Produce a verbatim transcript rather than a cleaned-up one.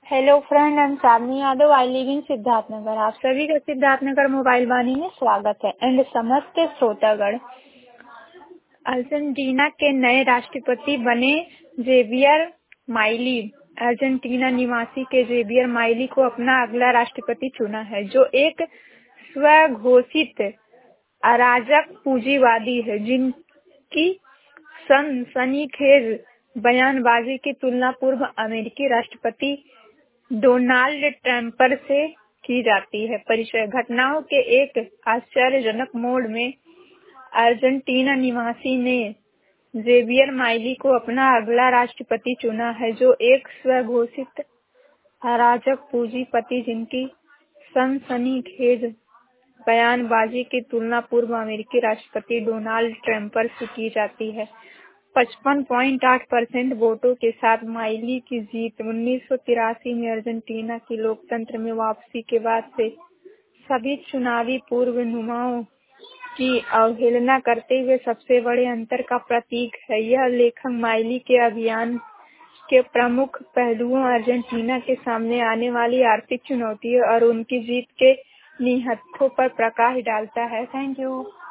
Hello friend, I'm Shalini Yadav. I live in Siddharthnagar. आप सभी का सिद्धार्थनगर मोबाइल वाणी में स्वागत है। एंड समस्त श्रोतागण, अर्जेंटीना के नए राष्ट्रपति बने जेवियर माइली। अर्जेंटीना निवासी के जेवियर माइली को अपना अगला राष्ट्रपति चुना है, जो एक स्वघोषित अराजक पूंजीवादी है, जिनकी सनसनीखेज बयानबाजी की तुलना पूर्व अमेरिकी राष्ट्रपति डोनाल्ड ट्रंप से की जाती है। परिचय: घटनाओं के एक आश्चर्यजनक मोड़ में अर्जेंटीना निवासी ने जेवियर माइली को अपना अगला राष्ट्रपति चुना है, जो एक स्वघोषित अराजक पूंजीपति जिनकी सनसनीखेज बयानबाजी की तुलना पूर्व अमेरिकी राष्ट्रपति डोनाल्ड ट्रंप से की जाती है। पचपन पॉइंट आठ परसेंट वोटों के साथ माइली की जीत उन्नीस सौ तिरासी में अर्जेंटीना की लोकतंत्र में वापसी के बाद से सभी चुनावी पूर्वानुमानों की अवहेलना करते हुए सबसे बड़े अंतर का प्रतीक है। यह लेखक माइली के अभियान के प्रमुख पहलुओं, अर्जेंटीना के सामने आने वाली आर्थिक चुनौतियों और उनकी जीत के निहितार्थों पर प्रकाश डालता है। Thank you.